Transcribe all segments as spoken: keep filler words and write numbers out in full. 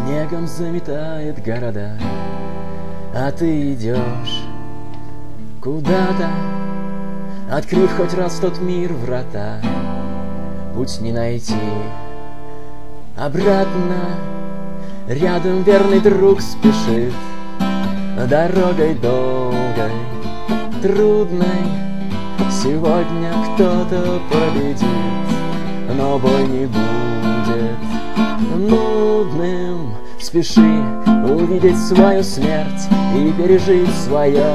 Снегом заметает города, а ты идешь куда-то, открыв хоть раз в тот мир врата. Путь не найти обратно, рядом верный друг спешит дорогой долгой, трудной. Сегодня кто-то победит, но бой не будет нудным. Спеши увидеть свою смерть и пережить свое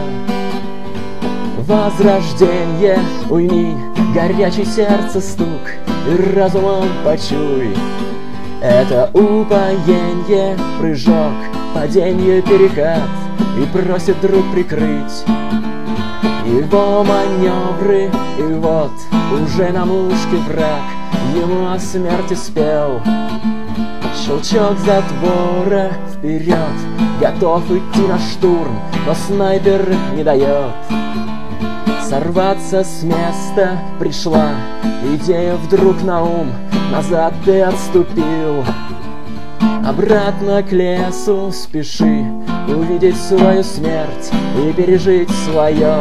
возрождение. Уйми горячий сердце стук и разумом почуй. Это упоенье, прыжок, паденье, перекат, и просит друг прикрыть его маневры. И вот уже на мушке враг ему о смерти спел. Щелчок затвора, вперед, готов идти на штурм, но снайпер не дает сорваться с места. Пришла идея вдруг на ум, назад ты отступил, обратно к лесу. Спеши увидеть свою смерть и пережить свое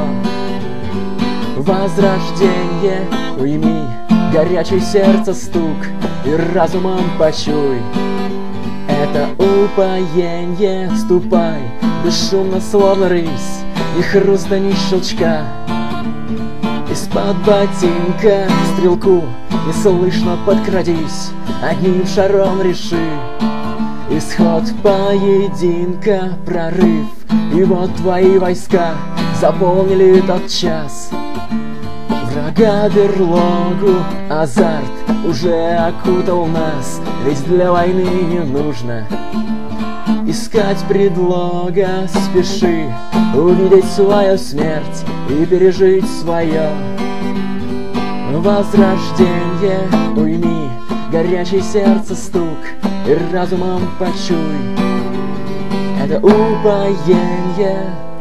возрождение. Уйми горячий сердце стук и разумом почуй. Это упоенье, ступай бесшумно, словно рысь, и хруста ни щелчка. Из-под ботинка стрелку неслышно подкрадись, одним шаром реши исход поединка, прорыв. И вот твои войска заполнили тот час. Врага берлогу азарт уже окутал нас, ведь для войны не нужно искать предлога. Спеши увидеть свою смерть и пережить свое возрождение. Уйми горячий сердце стук и разумом почуй. Это упоенье.